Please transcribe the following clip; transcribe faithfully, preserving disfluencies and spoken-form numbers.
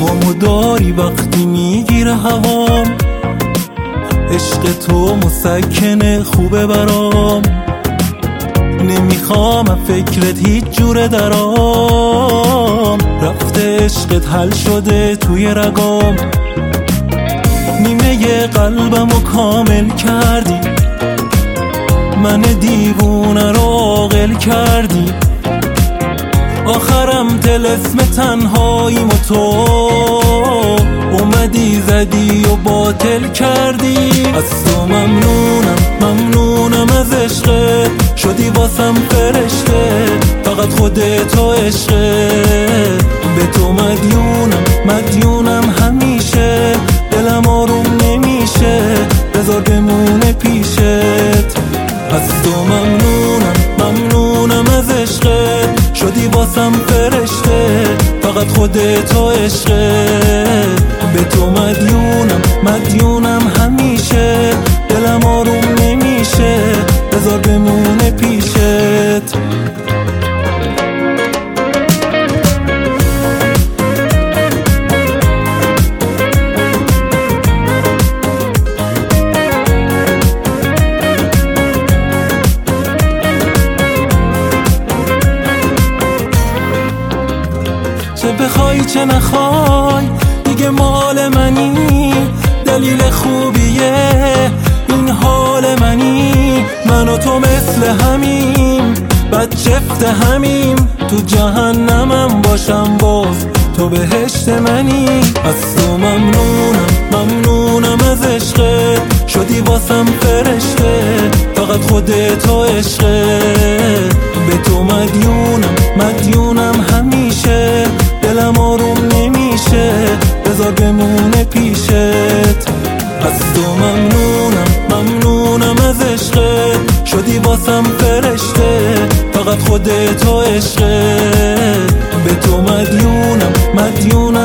هوامو داری وقتی میگیره هوام، عشق تو مسکنه خوبه برام، نمیخوام فکرت هیچ جوره درام، رفته عشقت حل شده توی رگام، نیمه قلبمو کامل کردی، من دیوونه رو عاقل کردی، آخرم طلسم تنهاییم و تو اومدی زدی و باطل کردی. از تو ممنونم ممنونم از عشقت، شدی واسم فرشته، فقط خودت و عشقت، به تو مدیونم مدیونم همیشه، دلم آروم نمیشه بذار بمونه پیشت. از تو ممنونم ممنونم از عشقت، شدی واسم فرشته، فقط خودت و عشقت، به تو مدیونم مدیونم همیشه، دلم آروم نمیشه بذار بمونه پیشت. چه بخوای چه نخوای دیگه مال منی، دلیل خوبیه این حال منی، من و تو مثل همیم بدجفت همیم، تو جهنمم باشم باز تو بهشت منی. از تو ممنونم ممنونم از عشقت، شدی واسم فرشته، فقط خودت و عشقت، به تو مدیونم مدیونم همیشه، دلم آروم نمیشه بذار بمونه پیشت. از تو ممنونم ممنونم از عشقت، شدی واسم فرشته، فقط خودت و عشقت، به تو مدیونم مدیونم